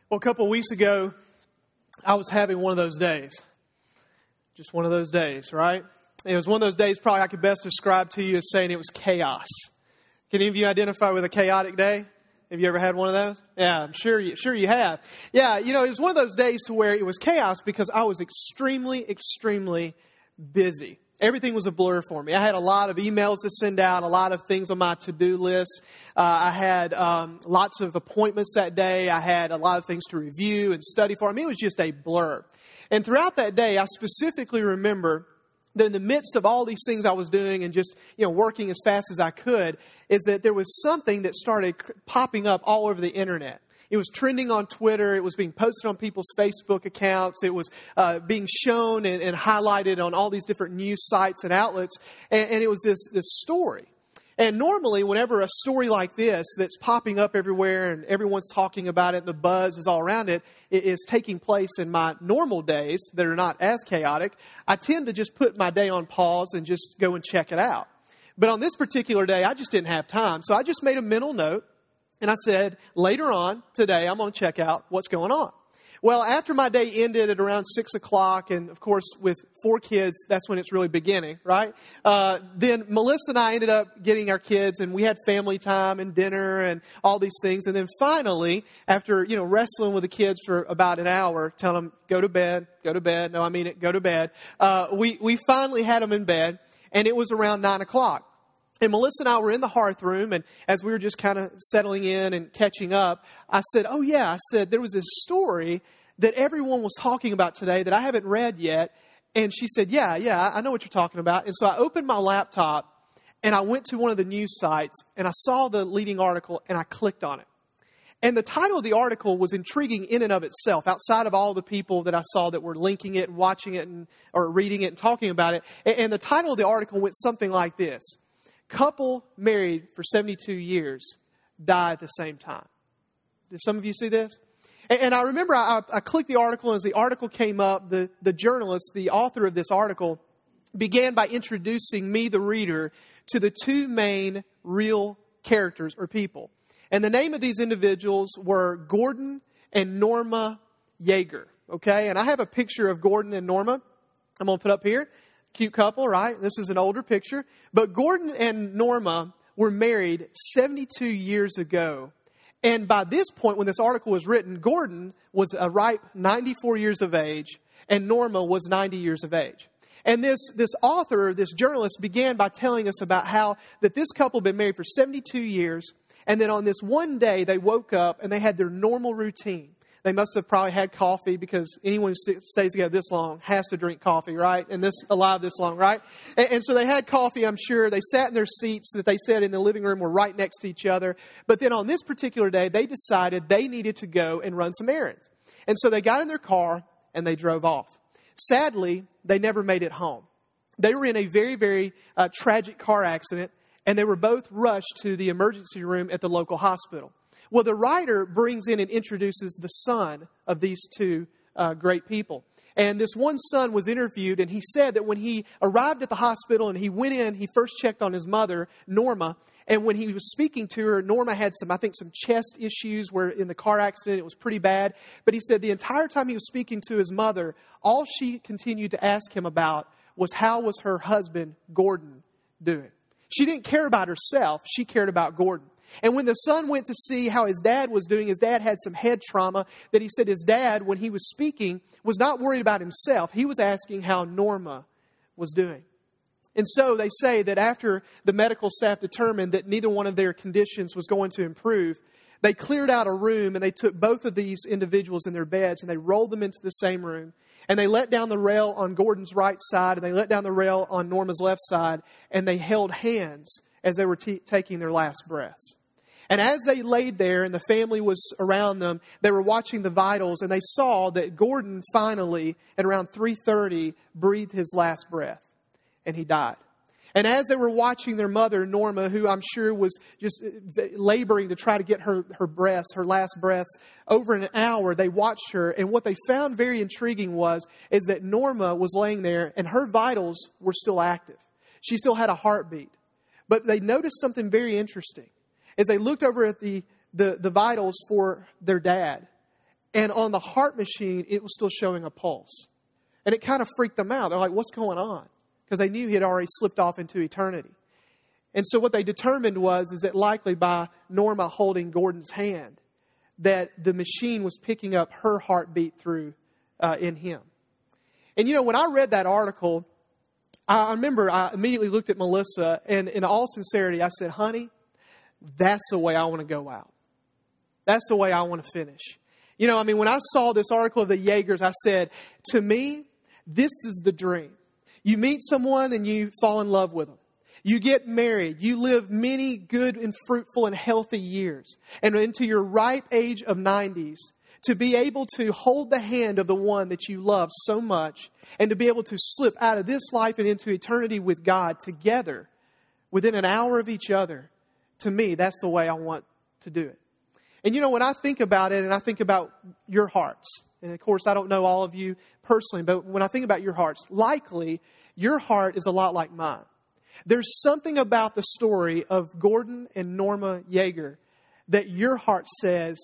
Well, a couple of weeks ago, I was having one of those days. Just one of those days, right? It was one of those days probably I could best describe to you as saying it was chaos. Can any of you identify with a chaotic day? Have you ever had one of those? Yeah, I'm sure you have. Yeah, it was one of those days to where it was chaos because I was extremely busy. Everything was a blur for me. I had a lot of emails to send out, a lot of things on my to-do list. I had lots of appointments that day. I had a lot of things to review and study for. I mean, it was just a blur. And throughout that day, I specifically remember that in the midst of all these things I was doing and just, working as fast as I could, is that there was something that started popping up all over the internet. It was trending on Twitter. It was being posted on people's Facebook accounts. It was being shown and highlighted on all these different news sites and outlets. And it was this story. And normally, whenever a story like this that's popping up everywhere and everyone's talking about it and the buzz is all around it, it is taking place in my normal days that are not as chaotic, I tend to just put my day on pause and just go and check it out. But on this particular day, I just didn't have time. So I just made a mental note. And I said, later on today, I'm going to check out what's going on. Well, after my day ended at around 6 o'clock, and of course, with 4 kids, that's when it's really beginning, right? Then Melissa and I ended up getting our kids, and we had family time and dinner and all these things. And then finally, after, wrestling with the kids for about an hour, telling them, go to bed. No, I mean it, go to bed. We finally had them in bed, and it was around 9 o'clock. And Melissa and I were in the hearth room, and as we were just kind of settling in and catching up, I said, there was this story that everyone was talking about today that I haven't read yet. And she said, yeah, I know what you're talking about. And so I opened my laptop, and I went to one of the news sites, and I saw the leading article, and I clicked on it. And the title of the article was intriguing in and of itself, outside of all the people that I saw that were linking it and watching it or reading it and talking about it. And the title of the article went something like this: couple married for 72 years die at the same time. Did some of you see this? And I remember I clicked the article, and as the article came up, the journalist, the author of this article, began by introducing me, the reader, to the 2 main real characters or people. And the name of these individuals were Gordon and Norma Yeager. Okay? And I have a picture of Gordon and Norma I'm going to put up here. Cute couple, right? This is an older picture. But Gordon and Norma were married 72 years ago. And by this point, when this article was written, Gordon was a ripe 94 years of age, and Norma was 90 years of age. And this author, this journalist, began by telling us about how that this couple had been married for 72 years, and then on this one day, they woke up and they had their normal routine. They must have probably had coffee, because anyone who stays together this long has to drink coffee, right? And alive this long, right? And so they had coffee, I'm sure. They sat in their seats that they said in the living room were right next to each other. But then on this particular day, they decided they needed to go and run some errands. And so they got in their car and they drove off. Sadly, they never made it home. They were in a very, very tragic car accident, and they were both rushed to the emergency room at the local hospital. Well, the writer brings in and introduces the son of these 2 great people. And this one son was interviewed, and he said that when he arrived at the hospital and he went in, he first checked on his mother, Norma. And when he was speaking to her, Norma had some chest issues where in the car accident it was pretty bad. But he said the entire time he was speaking to his mother, all she continued to ask him about was how was her husband, Gordon, doing. She didn't care about herself. She cared about Gordon. And when the son went to see how his dad was doing, his dad had some head trauma, that he said his dad, when he was speaking, was not worried about himself. He was asking how Norma was doing. And so they say that after the medical staff determined that neither one of their conditions was going to improve, they cleared out a room, and they took both of these individuals in their beds and they rolled them into the same room. And they let down the rail on Gordon's right side, and they let down the rail on Norma's left side, and they held hands as they were taking their last breaths. And as they laid there and the family was around them, they were watching the vitals, and they saw that Gordon finally, at around 3:30, breathed his last breath, and he died. And as they were watching their mother, Norma, who I'm sure was just laboring to try to get her last breaths, over an hour, they watched her. And what they found very intriguing is that Norma was laying there and her vitals were still active. She still had a heartbeat. But they noticed something very interesting. As they looked over at the vitals for their dad, And on the heart machine, it was still showing a pulse. And it kind of freaked them out. They're like, what's going on? Because they knew he had already slipped off into eternity. And so what they determined is that likely by Norma holding Gordon's hand, that the machine was picking up her heartbeat through in him. And when I read that article, I remember I immediately looked at Melissa, and in all sincerity, I said, honey, that's the way I want to go out. That's the way I want to finish. When I saw this article of the Yeagers, I said, to me, this is the dream. You meet someone and you fall in love with them. You get married. You live many good and fruitful and healthy years. And into your ripe age of 90s, to be able to hold the hand of the one that you love so much and to be able to slip out of this life and into eternity with God together within an hour of each other, to me, that's the way I want to do it. And when I think about it and I think about your hearts, and of course I don't know all of you personally, but when I think about your hearts, likely your heart is a lot like mine. There's something about the story of Gordon and Norma Yeager that your heart says,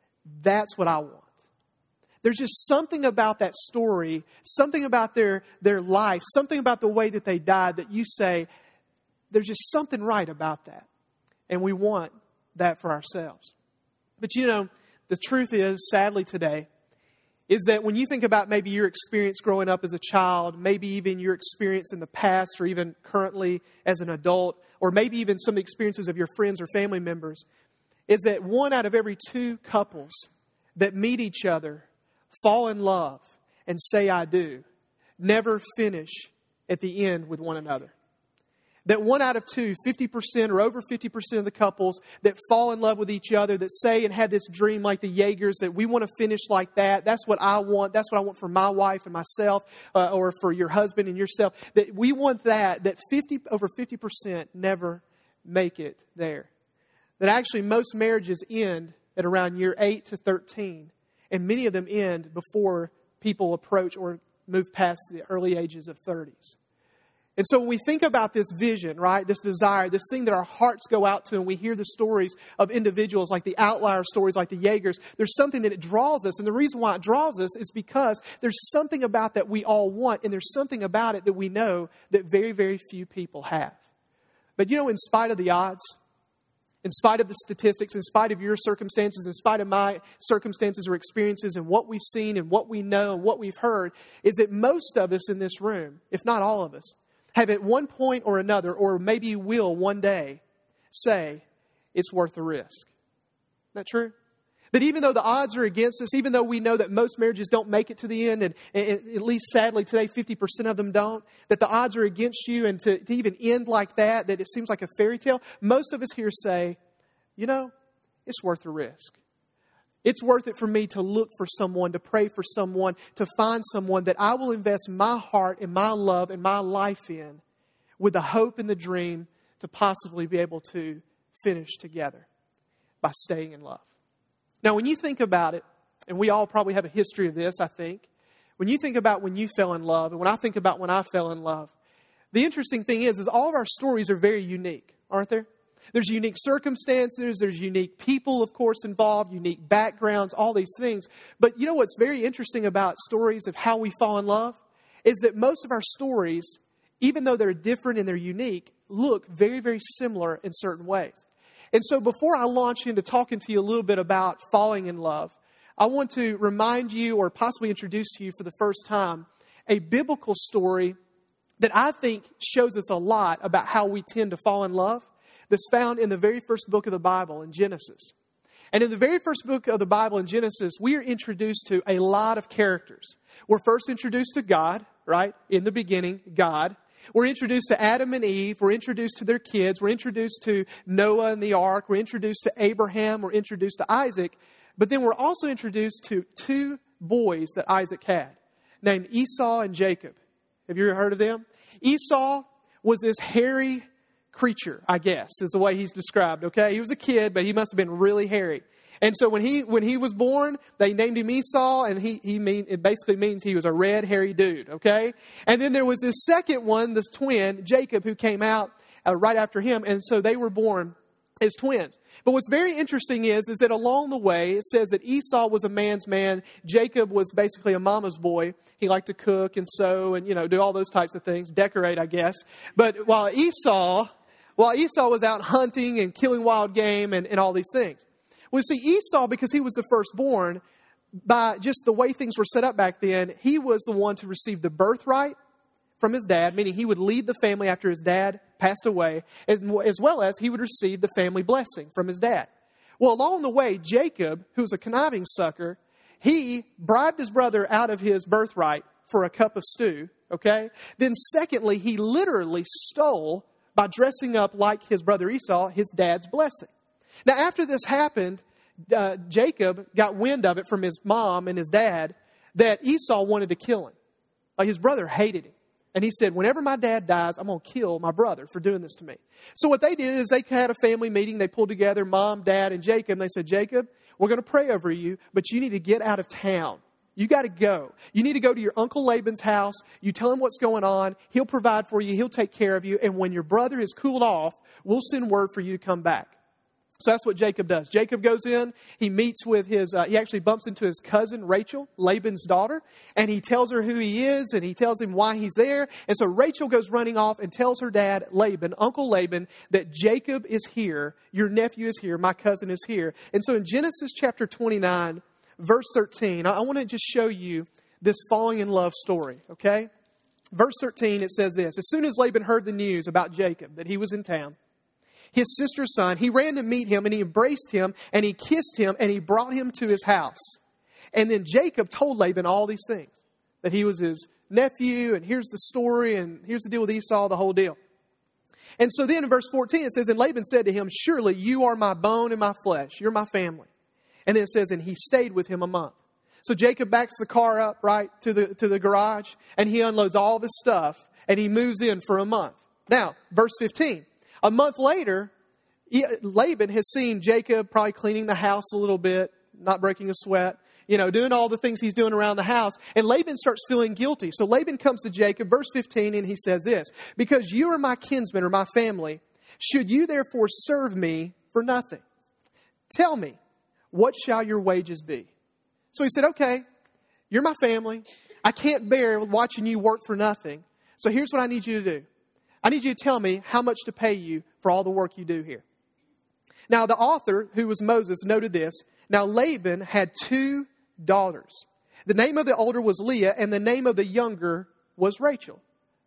that's what I want. There's just something about that story, something about their life, something about the way that they died that you say, there's just something right about that. And we want that for ourselves. But the truth is, sadly today, is that when you think about maybe your experience growing up as a child, maybe even your experience in the past or even currently as an adult, or maybe even some experiences of your friends or family members, is that 1 out of every 2 couples that meet each other, fall in love, and say I do, never finish at the end with one another. That 1 out of 2, 50% or over 50% of the couples that fall in love with each other, that say and have this dream like the Yeagers, that we want to finish like that. That's what I want. That's what I want for my wife and myself, or for your husband and yourself. That we want that over 50% never make it there. That actually most marriages end at around year 8 to 13. And many of them end before people approach or move past the early ages of 30s. And so when we think about this vision, right, this desire, this thing that our hearts go out to, and we hear the stories of individuals like the outlier stories like the Yeagers, there's something that it draws us. And the reason why it draws us is because there's something about that we all want, and there's something about it that we know that very, very few people have. But in spite of the odds, in spite of the statistics, in spite of your circumstances, in spite of my circumstances or experiences and what we've seen and what we know and what we've heard, is that most of us in this room, if not all of us, have at one point or another, or maybe you will one day, say, it's worth the risk. Isn't that true? That even though the odds are against us, even though we know that most marriages don't make it to the end, and at least sadly today 50% of them don't, that the odds are against you, and to even end like that it seems like a fairy tale, most of us here say, it's worth the risk. It's worth it for me to look for someone, to pray for someone, to find someone that I will invest my heart and my love and my life in, with the hope and the dream to possibly be able to finish together by staying in love. Now, when you think about it, and we all probably have a history of this, I think, when you think about when you fell in love, and when I think about when I fell in love, the interesting thing is all of our stories are very unique, aren't there? There's unique circumstances, there's unique people, of course, involved, unique backgrounds, all these things. But what's very interesting about stories of how we fall in love is that most of our stories, even though they're different and they're unique, look very, very similar in certain ways. And so before I launch into talking to you a little bit about falling in love, I want to remind you, or possibly introduce to you for the first time, a biblical story that I think shows us a lot about how we tend to fall in love, that's found in the very first book of the Bible, in Genesis. And in the very first book of the Bible, in Genesis, we are introduced to a lot of characters. We're first introduced to God, right? In the beginning, God. We're introduced to Adam and Eve. We're introduced to their kids. We're introduced to Noah and the ark. We're introduced to Abraham. We're introduced to Isaac. But then we're also introduced to 2 boys that Isaac had, named Esau and Jacob. Have you ever heard of them? Esau was this hairy creature, I guess, is the way he's described, okay? He was a kid, but he must have been really hairy. And so when he was born, they named him Esau, and it basically means he was a red, hairy dude, okay? And then there was this second one, this twin, Jacob, who came out right after him, and so they were born as twins. But what's very interesting is that along the way, it says that Esau was a man's man. Jacob was basically a mama's boy. He liked to cook and sew and, do all those types of things, decorate, I guess. But while Esau was out hunting and killing wild game and all these things. Well, see, Esau, because he was the firstborn, by just the way things were set up back then, he was the one to receive the birthright from his dad, meaning he would lead the family after his dad passed away, as well as he would receive the family blessing from his dad. Well, along the way, Jacob, who was a conniving sucker, he bribed his brother out of his birthright for a cup of stew, okay? Then secondly, he literally stole, by dressing up like his brother Esau, his dad's blessing. Now, after this happened, Jacob got wind of it from his mom and his dad that Esau wanted to kill him. Like his brother hated him. And he said, whenever my dad dies, I'm going to kill my brother for doing this to me. So what they did is they had a family meeting. They pulled together mom, dad, and Jacob. And they said, Jacob, we're going to pray over you, but you need to get out of town. You got to go. You need to go to your Uncle Laban's house. You tell him what's going on. He'll provide for you. He'll take care of you. And when your brother is cooled off, we'll send word for you to come back. So that's what Jacob does. Jacob goes in, he meets with he actually bumps into his cousin Rachel, Laban's daughter, and he tells her who he is, and he tells him why he's there. And so Rachel goes running off and tells her dad, Laban, Uncle Laban, that Jacob is here, your nephew is here, my cousin is here. And so in Genesis chapter 29, verse 13, I want to just show you this falling in love story, okay? Verse 13, it says this: as soon as Laban heard the news about Jacob, that he was in town, his sister's son, he ran to meet him and he embraced him and he kissed him and he brought him to his house. And then Jacob told Laban all these things, that he was his nephew and here's the story and here's the deal with Esau, the whole deal. And so then in verse 14 it says, and Laban said to him, surely you are my bone and my flesh. You're my family. And then it says, and he stayed with him a month. So Jacob backs the car up right to the garage and he unloads all of his stuff and he moves in for a month. Now, verse 15. A month later, Laban has seen Jacob probably cleaning the house a little bit, not breaking a sweat, doing all the things he's doing around the house. And Laban starts feeling guilty. So Laban comes to Jacob, verse 15, and he says this: because you are my kinsman or my family, should you therefore serve me for nothing? Tell me, what shall your wages be? So he said, okay, you're my family. I can't bear watching you work for nothing. So here's what I need you to do. I need you to tell me how much to pay you for all the work you do here. Now, the author, who was Moses, noted this. Now, Laban had 2 daughters. The name of the older was Leah, and the name of the younger was Rachel.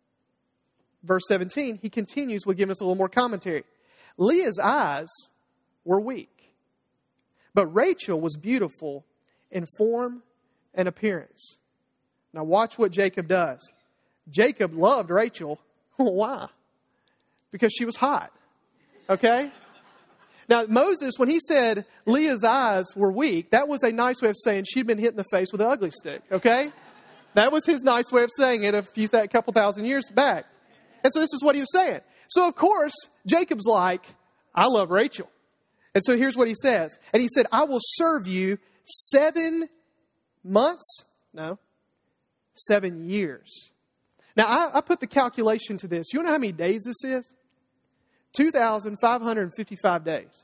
Verse 17, he continues with giving us a little more commentary. Leah's eyes were weak, but Rachel was beautiful in form and appearance. Now, watch what Jacob does. Jacob loved Rachel. Why? Because she was hot. Okay? Now, Moses, when he said Leah's eyes were weak, that was a nice way of saying she'd been hit in the face with an ugly stick. Okay? That was his nice way of saying it a couple thousand years back. And so this is what he was saying. So, of course, Jacob's like, I love Rachel. And so here's what he says. And he said, I will serve you 7 months? No, 7 years. Now, I put the calculation to this. You know how many days this is? 2,555 days.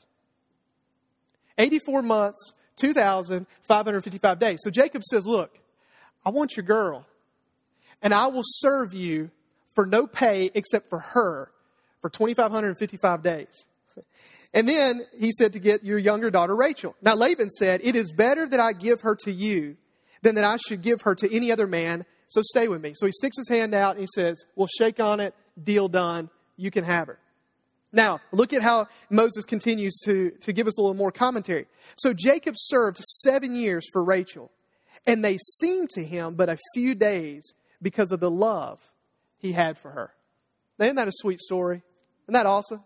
84 months, 2,555 days. So Jacob says, look, I want your girl, and I will serve you for no pay except for her for 2,555 days. And then he said to get your younger daughter, Rachel. Now, Laban said, it is better that I give her to you than that I should give her to any other man. So stay with me. So he sticks his hand out and he says, we'll shake on it. Deal done. You can have her. Now, look at how Moses continues to give us a little more commentary. So Jacob served 7 years for Rachel, and they seemed to him but a few days because of the love he had for her. Now, isn't that a sweet story? Isn't that awesome?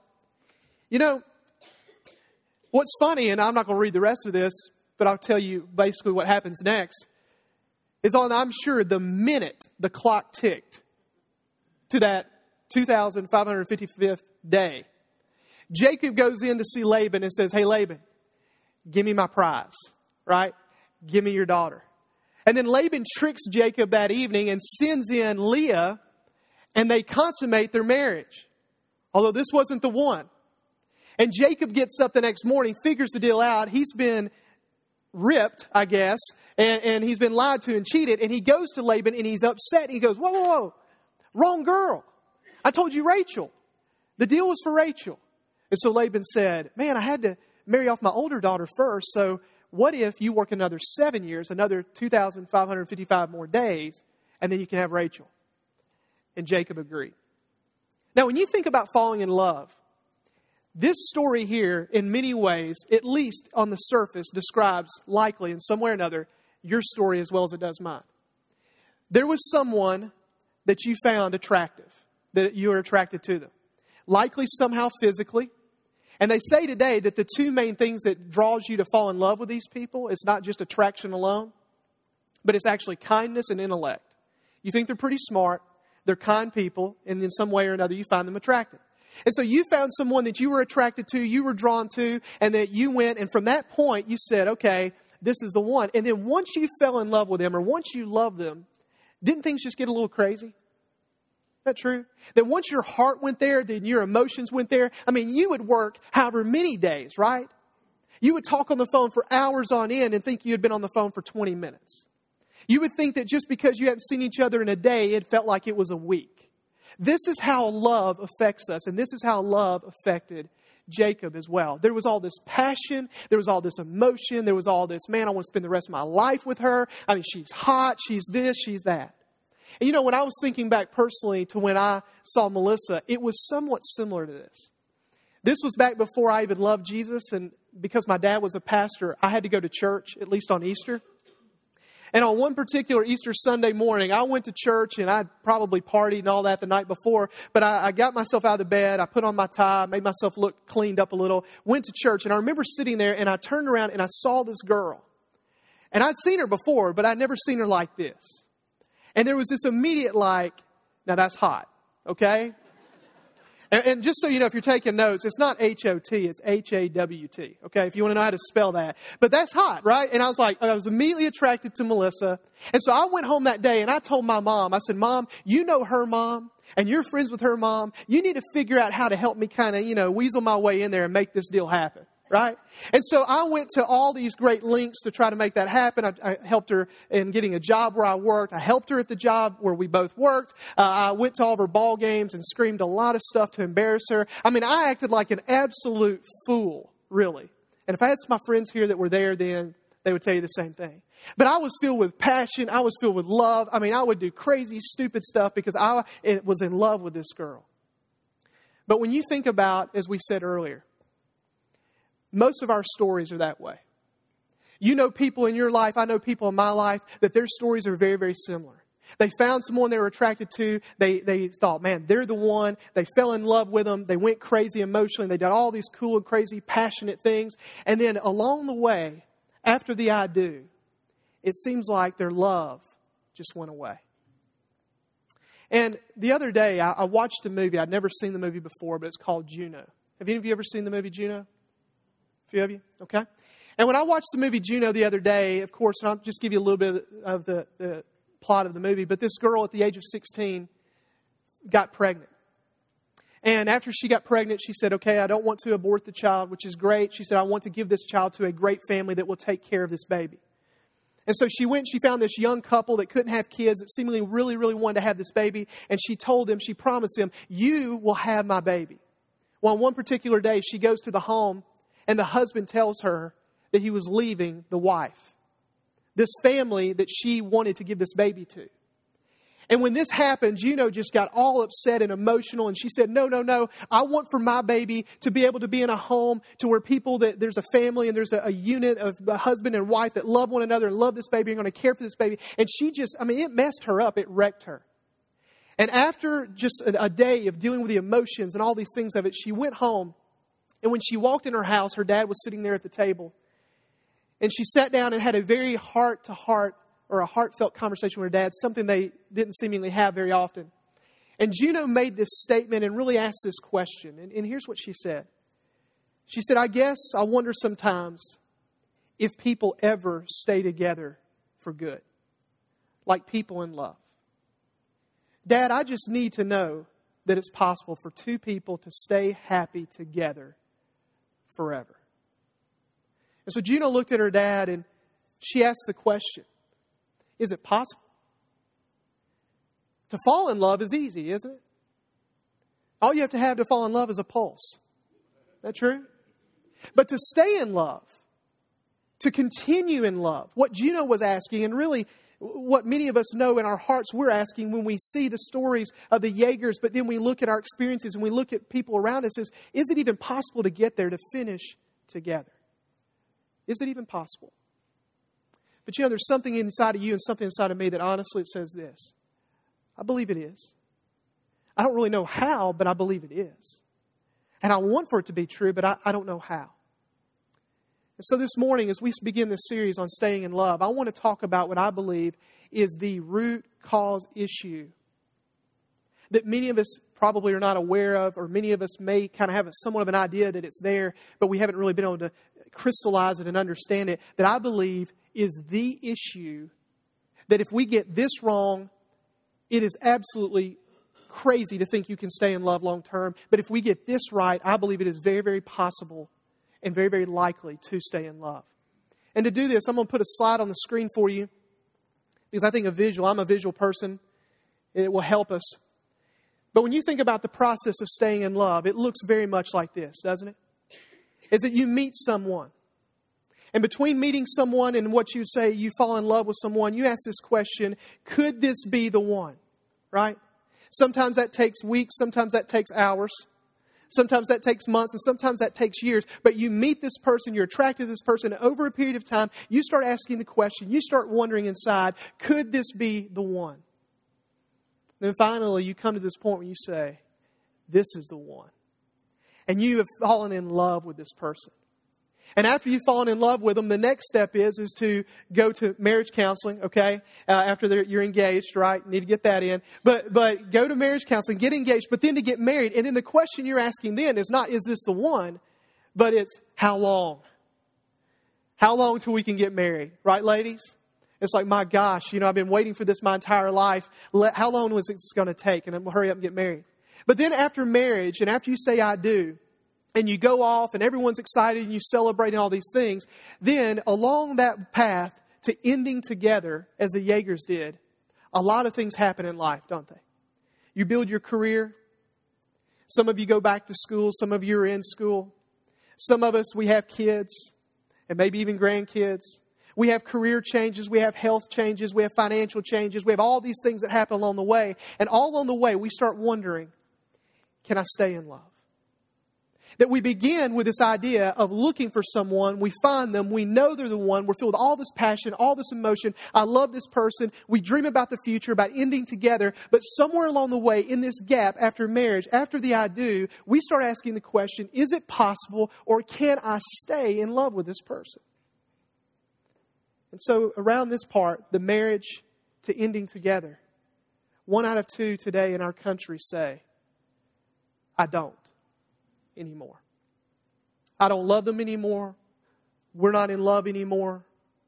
What's funny, and I'm not going to read the rest of this, but I'll tell you basically what happens next, is I'm sure the minute the clock ticked to that 2,555th day, Jacob goes in to see Laban and says, hey, Laban, give me my prize, right? Give me your daughter. And then Laban tricks Jacob that evening and sends in Leah, and they consummate their marriage. Although this wasn't the one. And Jacob gets up the next morning, figures the deal out. He's been ripped, I guess, and he's been lied to and cheated. And he goes to Laban and he's upset. He goes, whoa, wrong girl. I told you Rachel. The deal was for Rachel. And so Laban said, man, I had to marry off my older daughter first. So what if you work another 7 years, another 2,555 more days, and then you can have Rachel? And Jacob agreed. Now, when you think about falling in love, this story here, in many ways, at least on the surface, describes likely in some way or another your story as well as it does mine. There was someone that you found attractive, that you were attracted to them. Likely somehow physically. And they say today that the two main things that draws you to fall in love with these people is not just attraction alone, but it's actually kindness and intellect. You think they're pretty smart, they're kind people, and in some way or another you find them attractive. And so you found someone that you were attracted to, you were drawn to, and that you went, and from that point you said, okay, this is the one. And then once you fell in love with them, or once you loved them, didn't things just get a little crazy? Is that true? That once your heart went there, then your emotions went there. I mean, you would work however many days, right? You would talk on the phone for hours on end and think you had been on the phone for 20 minutes. You would think that just because you hadn't seen each other in a day, it felt like it was a week. This is how love affects us, and this is how love affected Jacob as well. There was all this passion, there was all this emotion, there was all this, man, I want to spend the rest of my life with her. I mean, she's hot, she's this, she's that. And you know, when I was thinking back personally to when I saw Melissa, it was somewhat similar to this. This was back before I even loved Jesus, and because my dad was a pastor, I had to go to church, at least on Easter. And on one particular Easter Sunday morning, I went to church and I'd probably partied and all that the night before. But I got myself out of the bed. I put on my tie, made myself look cleaned up a little, went to church. And I remember sitting there and I turned around and I saw this girl. And I'd seen her before, but I'd never seen her like this. And there was this immediate like, now that's hot, okay? And just so you know, if you're taking notes, it's not H-O-T, it's H-A-W-T, okay? If you want to know how to spell that. But that's hot, right? And I was immediately attracted to Melissa. And so I went home that day and I told my mom, I said, Mom, you know her mom and you're friends with her mom. You need to figure out how to help me kind of, weasel my way in there and make this deal happen. Right? And so I went to all these great lengths to try to make that happen. I helped her in getting a job where I worked. I helped her at the job where we both worked. I went to all of her ball games and screamed a lot of stuff to embarrass her. I mean, I acted like an absolute fool, really. And if I had my friends here that were there then, they would tell you the same thing. But I was filled with passion. I was filled with love. I mean, I would do crazy, stupid stuff because I was in love with this girl. But when you think about, as we said earlier, most of our stories are that way. You know people in your life, I know people in my life, that their stories are very, very similar. They found someone they were attracted to. They thought, man, they're the one. They fell in love with them. They went crazy emotionally. They did all these cool and crazy, passionate things. And then along the way, after the I do, it seems like their love just went away. And the other day, I watched a movie. I'd never seen the movie before, but it's called Juno. Have any of you ever seen the movie Juno? Few of you? Okay. And when I watched the movie Juno the other day, of course, and I'll just give you a little bit of the plot of the movie, but this girl at the age of 16 got pregnant. And after she got pregnant, she said, okay, I don't want to abort the child, which is great. She said, I want to give this child to a great family that will take care of this baby. And so she went, she found this young couple that couldn't have kids, that seemingly really, really wanted to have this baby. And she told them, she promised them, you will have my baby. Well, on one particular day, she goes to the home and the husband tells her that he was leaving the wife, this family that she wanted to give this baby to. And when this happened, Juno just got all upset and emotional. And she said, no. I want for my baby to be able to be in a home to where people, that there's a family and there's a unit of a husband and wife that love one another and love this baby and are going to care for this baby. And she just, it messed her up. It wrecked her. And after just a day of dealing with the emotions and all these things of it, she went home. And when she walked in her house, her dad was sitting there at the table. And she sat down and had a very heart-to-heart or a heartfelt conversation with her dad, something they didn't seemingly have very often. And Juno made this statement and really asked this question. And here's what she said. She said, I guess I wonder sometimes if people ever stay together for good, like people in love. Dad, I just need to know that it's possible for two people to stay happy together forever. And so Juno looked at her dad and she asked the question, is it possible? To fall in love is easy, isn't it? All you have to fall in love is a pulse. Is that true? But to stay in love, to continue in love, what Juno was asking, and really what many of us know in our hearts we're asking when we see the stories of the Jaegers, but then we look at our experiences and we look at people around us, is it even possible to get there, to finish together? Is it even possible? But there's something inside of you and something inside of me that honestly it says this. I believe it is. I don't really know how, but I believe it is. And I want for it to be true, but I don't know how. And so this morning, as we begin this series on staying in love, I want to talk about what I believe is the root cause issue that many of us probably are not aware of, or many of us may kind of have somewhat of an idea that it's there, but we haven't really been able to crystallize it and understand it, that I believe is the issue that if we get this wrong, it is absolutely crazy to think you can stay in love long term. But if we get this right, I believe it is very, very possible and very, very likely to stay in love. And to do this, I'm going to put a slide on the screen for you because I think I'm a visual person. It will help us. But when you think about the process of staying in love, it looks very much like this, doesn't it? Is that you meet someone. And between meeting someone and what you say, you fall in love with someone, you ask this question, could this be the one? Right? Sometimes that takes weeks, sometimes that takes hours, sometimes that takes months, and sometimes that takes years. But you meet this person, you're attracted to this person, and over a period of time, you start asking the question, you start wondering inside, could this be the one? Then finally, you come to this point where you say, this is the one. And you have fallen in love with this person. And after you've fallen in love with them, the next step is to go to marriage counseling, okay? After you're engaged, right? Need to get that in. But go to marriage counseling, get engaged, but then to get married. And then the question you're asking then is not, is this the one? But it's, how long? How long till we can get married? Right, ladies? It's like, my gosh, I've been waiting for this my entire life. How long was it going to take? And I'm going to hurry up and get married. But then after marriage, and after you say, I do, and you go off and everyone's excited and you celebrate and all these things, then along that path to ending together, as the Jaegers did, a lot of things happen in life, don't they? You build your career. Some of you go back to school. Some of you are in school. Some of us, we have kids and maybe even grandkids. We have career changes. We have health changes. We have financial changes. We have all these things that happen along the way. And all along the way, we start wondering, can I stay in love? That we begin with this idea of looking for someone. We find them. We know they're the one. We're filled with all this passion, all this emotion. I love this person. We dream about the future, about ending together. But somewhere along the way, in this gap after marriage, after the I do, we start asking the question, is it possible or can I stay in love with this person? And so around this part, the marriage to ending together, 1 out of 2 today in our country say, I don't anymore. I don't love them anymore. We're not in love anymore.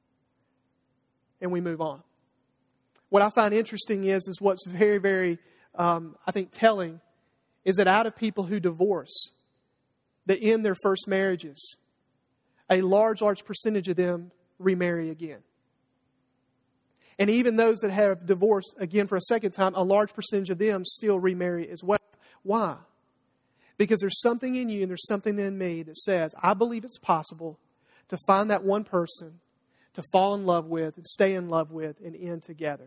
And we move on. What I find interesting is what's very, very, I think, telling is that out of people who divorce, that end their first marriages, a large percentage of them remarry again. And even those that have divorced again for a second time, a large percentage of them still remarry as well. Why? Because there's something in you and there's something in me that says, I believe it's possible to find that one person to fall in love with and stay in love with and end together.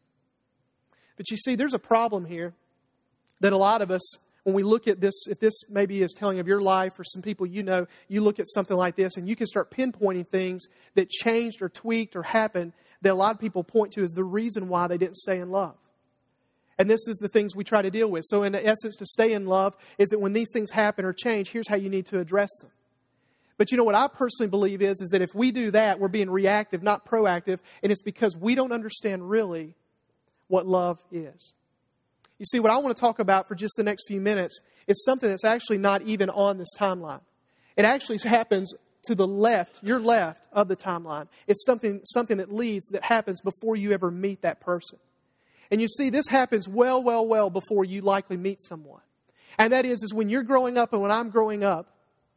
But you see, there's a problem here that a lot of us, when we look at this, if this maybe is telling of your life or some people you know, you look at something like this and you can start pinpointing things that changed or tweaked or happened that a lot of people point to as the reason why they didn't stay in love. And this is the things we try to deal with. So in essence, to stay in love is that when these things happen or change, here's how you need to address them. But what I personally believe is that if we do that, we're being reactive, not proactive. And it's because we don't understand really what love is. You see, what I want to talk about for just the next few minutes is something that's actually not even on this timeline. It actually happens to the left, your left of the timeline. It's something that happens before you ever meet that person. And you see, this happens well before you likely meet someone. And that is when you're growing up and when I'm growing up,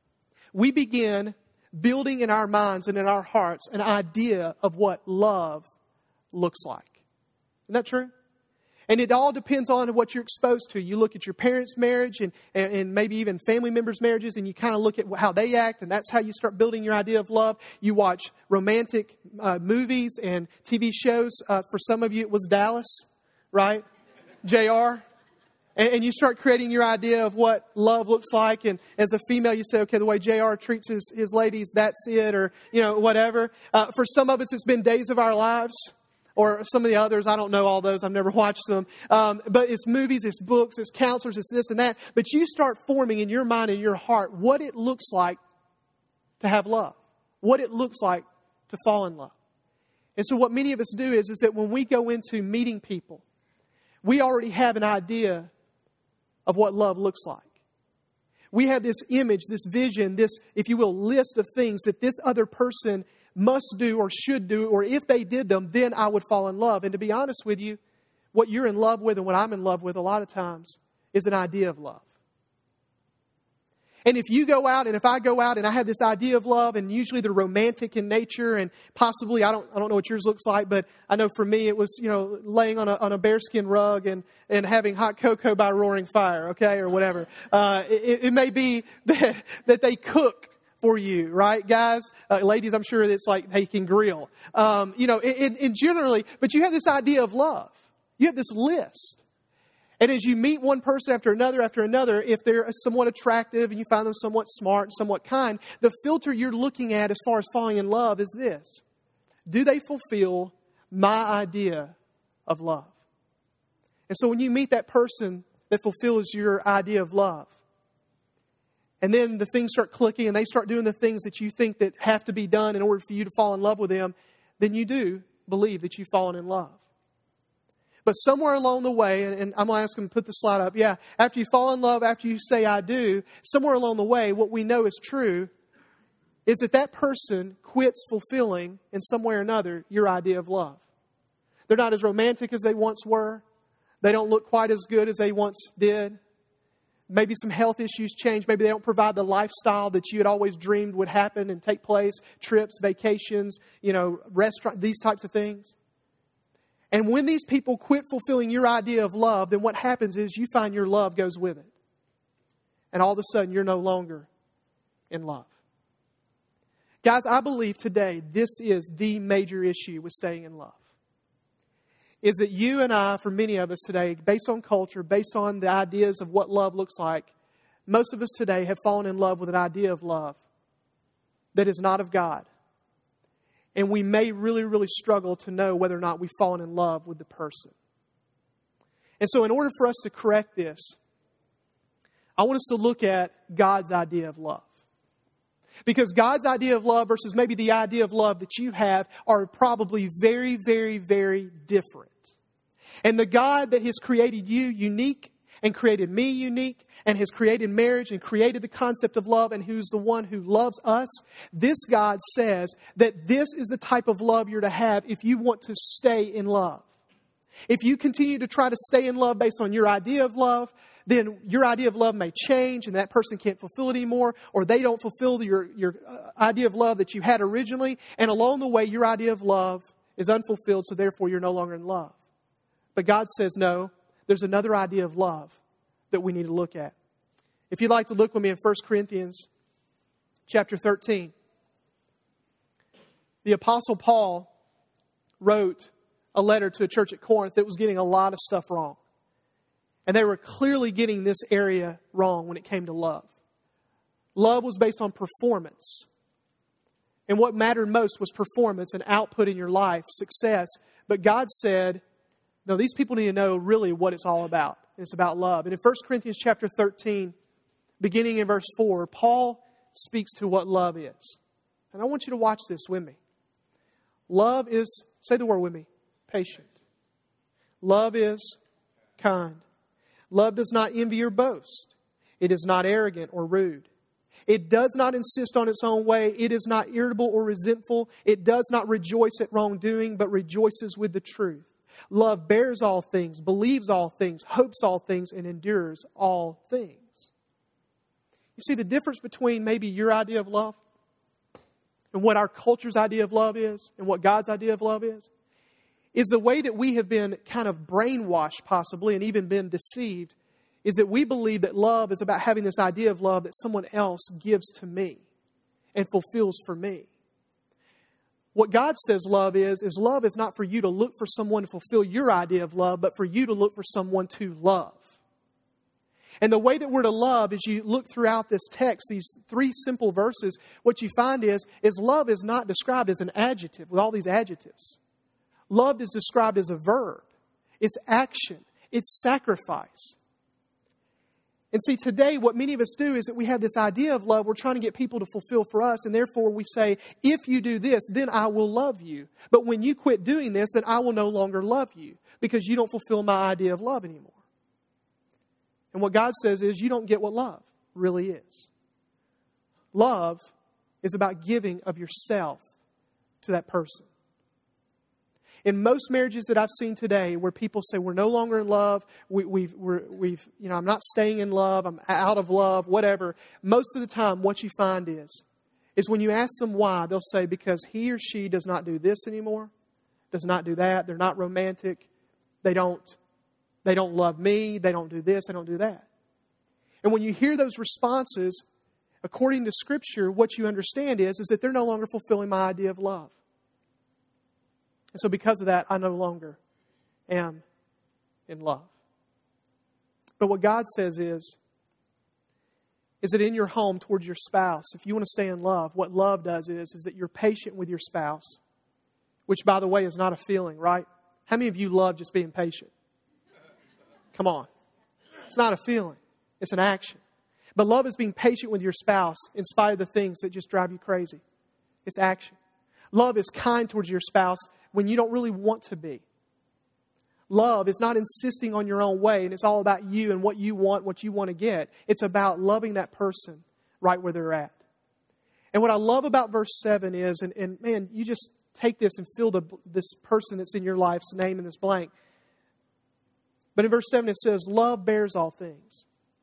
we begin building in our minds and in our hearts an idea of what love looks like. Isn't that true? And it all depends on what you're exposed to. You look at your parents' marriage and maybe even family members' marriages, and you kind of look at how they act, and that's how you start building your idea of love. You watch romantic movies and TV shows. For some of you, it was Dallas, right? JR. And you start creating your idea of what love looks like. And as a female, you say, okay, the way JR treats his ladies, that's it, or, whatever. For some of us, it's been Days of Our Lives. Or some of the others, I don't know all those. I've never watched them. But it's movies, it's books, it's counselors, it's this and that. But you start forming in your mind and your heart what it looks like to have love. What it looks like to fall in love. And so what many of us do is that when we go into meeting people, we already have an idea of what love looks like. We have this image, this vision, this, if you will, list of things that this other person must do or should do, or if they did them, then I would fall in love. And to be honest with you, what you're in love with and what I'm in love with a lot of times is an idea of love. And if you go out and if I go out and I have this idea of love, and usually they're romantic in nature, and possibly, I don't know what yours looks like, but I know for me it was, laying on a bearskin rug and having hot cocoa by roaring fire, okay, or whatever. It may be that they cook for you, right, guys? Ladies, I'm sure it's like they can grill. And generally, but you have this idea of love. You have this list. And as you meet one person after another, if they're somewhat attractive and you find them somewhat smart and somewhat kind, the filter you're looking at as far as falling in love is this. Do they fulfill my idea of love? And so when you meet that person that fulfills your idea of love, and then the things start clicking and they start doing the things that you think that have to be done in order for you to fall in love with them, then you do believe that you've fallen in love. But somewhere along the way, and I'm going to ask them to put the slide up. Yeah, after you fall in love, after you say I do, somewhere along the way, what we know is true is that person quits fulfilling in some way or another your idea of love. They're not as romantic as they once were. They don't look quite as good as they once did. Maybe some health issues change. Maybe they don't provide the lifestyle that you had always dreamed would happen and take place. Trips, vacations, restaurant, these types of things. And when these people quit fulfilling your idea of love, then what happens is you find your love goes with it. And all of a sudden, you're no longer in love. Guys, I believe today this is the major issue with staying in love. Is that you and I, for many of us today, based on culture, based on the ideas of what love looks like, most of us today have fallen in love with an idea of love that is not of God. And we may really, really struggle to know whether or not we've fallen in love with the person. And so in order for us to correct this, I want us to look at God's idea of love. Because God's idea of love versus maybe the idea of love that you have are probably very, very, very different. And the God that has created you unique and created me unique and has created marriage and created the concept of love and who's the one who loves us, this God says that this is the type of love you're to have if you want to stay in love. If you continue to try to stay in love based on your idea of love, then your idea of love may change and that person can't fulfill it anymore, or they don't fulfill your idea of love that you had originally. And along the way, your idea of love is unfulfilled, so therefore you're no longer in love. But God says, no, there's another idea of love that we need to look at. If you'd like to look with me in 1 Corinthians chapter 13. The Apostle Paul wrote a letter to a church at Corinth that was getting a lot of stuff wrong. And they were clearly getting this area wrong when it came to love. Love was based on performance. And what mattered most was performance and output in your life, success. But God said, no, these people need to know really what it's all about. And it's about love. And in 1 Corinthians chapter 13, beginning in verse 4, Paul speaks to what love is. And I want you to watch this with me. Love is, say the word with me, patient. Love is kind. Love does not envy or boast. It is not arrogant or rude. It does not insist on its own way. It is not irritable or resentful. It does not rejoice at wrongdoing, but rejoices with the truth. Love bears all things, believes all things, hopes all things, and endures all things. You see the difference between maybe your idea of love and what our culture's idea of love is and what God's idea of love is the way that we have been kind of brainwashed possibly and even been deceived is that we believe that love is about having this idea of love that someone else gives to me and fulfills for me. What God says love is love is not for you to look for someone to fulfill your idea of love, but for you to look for someone to love. And the way that we're to love, as you look throughout this text, these 3 simple verses, what you find is love is not described as an adjective with all these adjectives. Love is described as a verb. It's action. It's sacrifice. And see, today what many of us do is that we have this idea of love we're trying to get people to fulfill for us, and therefore we say, if you do this, then I will love you. But when you quit doing this, then I will no longer love you because you don't fulfill my idea of love anymore. And what God says is you don't get what love really is. Love is about giving of yourself to that person. In most marriages that I've seen today where people say we're no longer in love, I'm not staying in love, I'm out of love, whatever. Most of the time what you find is when you ask them why, they'll say because he or she does not do this anymore, does not do that, they're not romantic, they don't love me, they don't do this, they don't do that. And when you hear those responses, according to Scripture, what you understand is that they're no longer fulfilling my idea of love. And so because of that, I no longer am in love. But what God says is that in your home towards your spouse, if you want to stay in love, what love does is that you're patient with your spouse, which, by the way, is not a feeling, right? How many of you love just being patient? Come on. It's not a feeling. It's an action. But love is being patient with your spouse in spite of the things that just drive you crazy. It's action. Love is kind towards your spouse when you don't really want to be. Love is not insisting on your own way, and it's all about you and what you want to get. It's about loving that person right where they're at. And what I love about verse 7 is, and man, you just take this and fill this person that's in your life's name in this blank. But in verse 7 it says, love bears all things.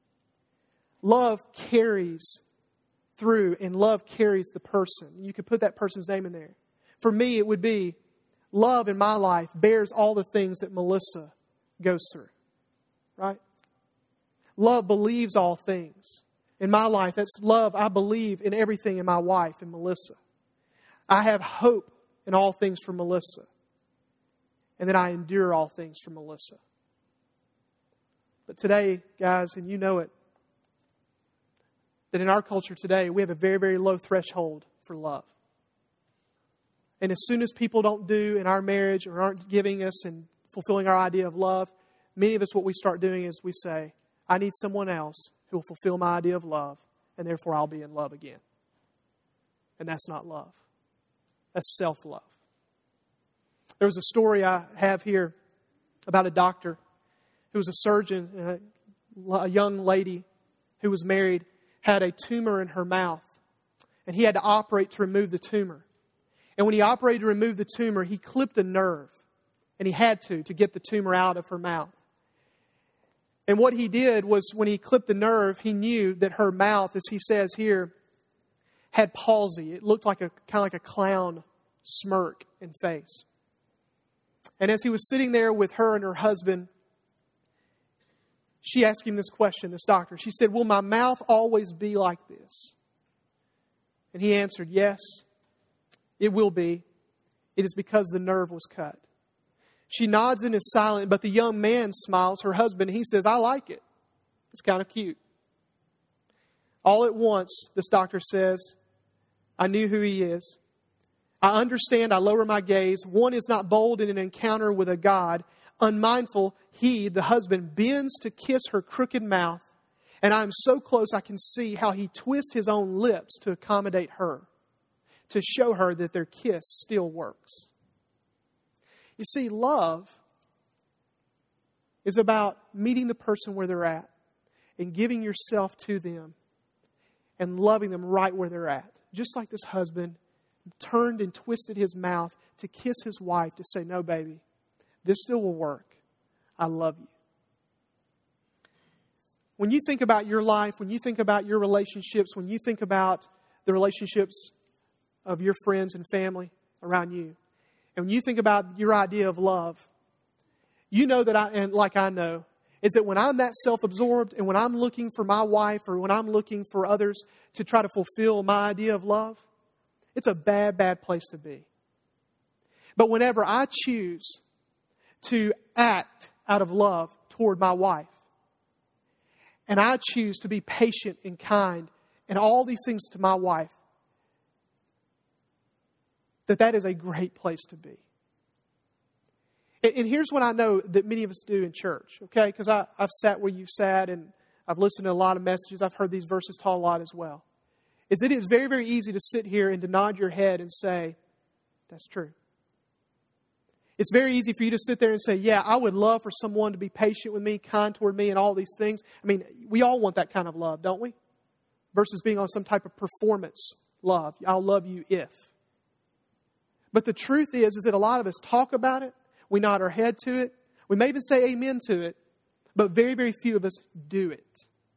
Love carries through, and love carries the person. You could put that person's name in there. For me, it would be, love in my life bears all the things that Melissa goes through. Right? Love believes all things. In my life, that's love. I believe in everything in my wife and Melissa. I have hope in all things for Melissa. And then I endure all things for Melissa. But today, guys, and you know it, that in our culture today, we have a very, very low threshold for love. And as soon as people don't do in our marriage or aren't giving us and fulfilling our idea of love, many of us, what we start doing is we say, I need someone else who will fulfill my idea of love, and therefore I'll be in love again. And that's not love. That's self-love. There was a story I have here about a doctor who was a surgeon, a young lady who was married, had a tumor in her mouth. And he had to operate to remove the tumor. And when he operated to remove the tumor, he clipped a nerve. And he had to get the tumor out of her mouth. And what he did was when he clipped the nerve, he knew that her mouth, as he says here, had palsy. It looked like kind of like a clown smirk and face. And as he was sitting there with her and her husband, she asked him this question, this doctor. She said, will my mouth always be like this? And he answered, yes, it will be. It is because the nerve was cut. She nods and is silent, but the young man smiles, her husband. He says, I like it. It's kind of cute. All at once, this doctor says, I knew who he is. I understand, I lower my gaze. One is not bold in an encounter with a God. Unmindful, he, the husband, bends to kiss her crooked mouth. And I am so close I can see how he twists his own lips to accommodate her, to show her that their kiss still works. You see, love is about meeting the person where they're at and giving yourself to them and loving them right where they're at. Just like this husband turned and twisted his mouth to kiss his wife to say, no, baby, this still will work. I love you. When you think about your life, when you think about your relationships, when you think about the relationships of your friends and family around you, and when you think about your idea of love, you know that I know, is that when I'm that self-absorbed and when I'm looking for my wife or when I'm looking for others to try to fulfill my idea of love, it's a bad, bad place to be. But whenever I choose to act out of love toward my wife, and I choose to be patient and kind and all these things to my wife, that is a great place to be. And here's what I know that many of us do in church, okay? Because I've sat where you've sat and I've listened to a lot of messages. I've heard these verses taught a lot as well. Is it is very, very easy to sit here and to nod your head and say, that's true. It's very easy for you to sit there and say, yeah, I would love for someone to be patient with me, kind toward me, and all these things. I mean, we all want that kind of love, don't we? Versus being on some type of performance love. I'll love you if. But the truth is that a lot of us talk about it. We nod our head to it. We may even say amen to it. But very, very few of us do it.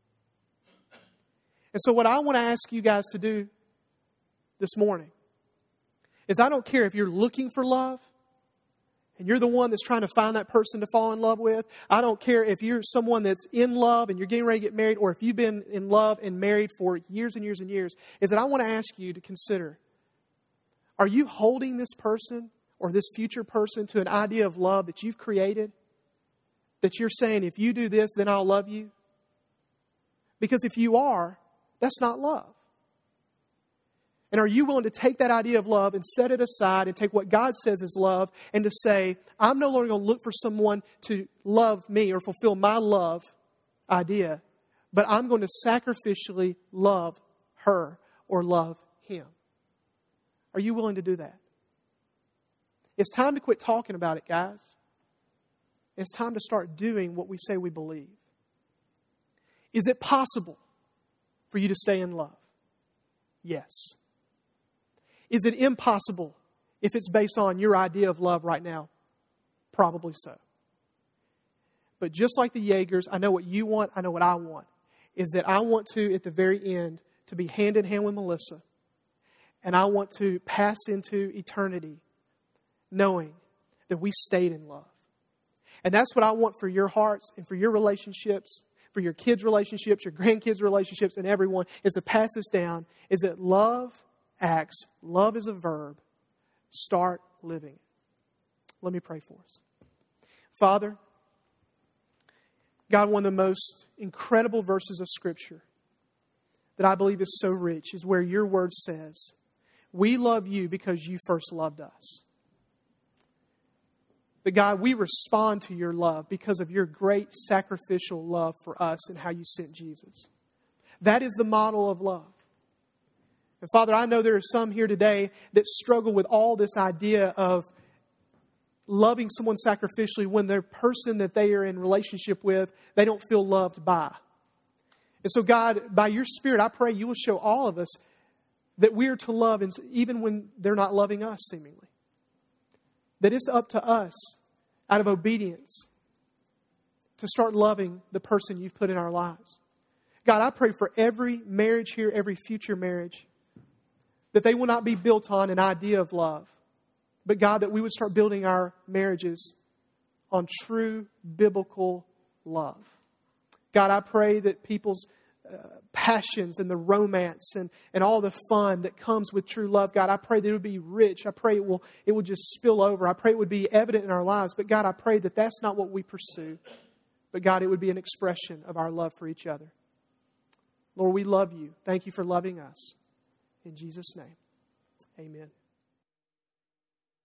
And so what I want to ask you guys to do this morning is I don't care if you're looking for love and you're the one that's trying to find that person to fall in love with. I don't care if you're someone that's in love and you're getting ready to get married, or if you've been in love and married for years and years and years, is that I want to ask you to consider, are you holding this person or this future person to an idea of love that you've created? That you're saying, if you do this, then I'll love you? Because if you are, that's not love. And are you willing to take that idea of love and set it aside and take what God says is love and to say, I'm no longer going to look for someone to love me or fulfill my love idea, but I'm going to sacrificially love her or love him? Are you willing to do that? It's time to quit talking about it, guys. It's time to start doing what we say we believe. Is it possible for you to stay in love? Yes. Is it impossible if it's based on your idea of love right now? Probably so. But just like the Yeagers, I know what you want, I know what I want. Is that I want to, at the very end, to be hand in hand with Melissa. And I want to pass into eternity knowing that we stayed in love. And that's what I want for your hearts and for your relationships, for your kids' relationships, your grandkids' relationships, and everyone, is to pass this down, is that love acts, love is a verb. Start living it. Let me pray for us. Father, God, one of the most incredible verses of Scripture that I believe is so rich is where your word says, we love you because you first loved us. But God, we respond to your love because of your great sacrificial love for us and how you sent Jesus. That is the model of love. And Father, I know there are some here today that struggle with all this idea of loving someone sacrificially when the person that they are in relationship with, they don't feel loved by. And so God, by your Spirit, I pray you will show all of us that we are to love even when they're not loving us, seemingly. That it's up to us, out of obedience, to start loving the person you've put in our lives. God, I pray for every marriage here, every future marriage, that they will not be built on an idea of love. But God, that we would start building our marriages on true biblical love. God, I pray that people's passions and the romance and all the fun that comes with true love, God, I pray that it would be rich. I pray it will just spill over. I pray it would be evident in our lives. But God, I pray that that's not what we pursue. But God, it would be an expression of our love for each other. Lord, we love you. Thank you for loving us. In Jesus' name, amen.